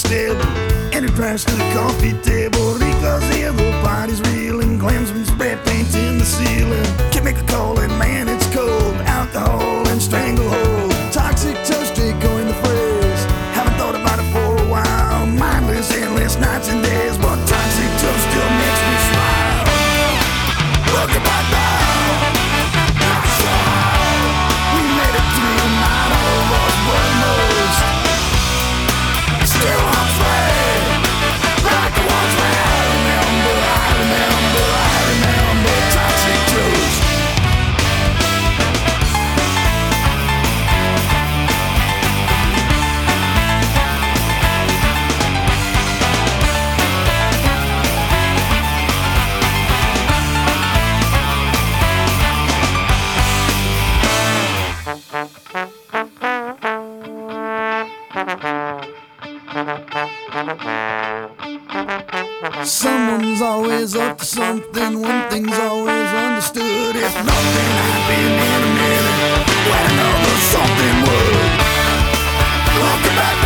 stable, and he crashed to the coffee table. Because here the party's real and clams and spray paints in the ceiling. Can't make a call and man it's cold. Alcohol and stranglehold. Toxic toast going the phrase. Haven't thought about it for a while. Mindless, endless nights and days, but toxic toast still makes me smile. Look at my now. That's all. We made it through the night, all of us were most. Still on flame, like the ones where I remember toxic toast. Someone's always up to something, one thing's always understood. If nothing happened in a minute, when another something would. Look back.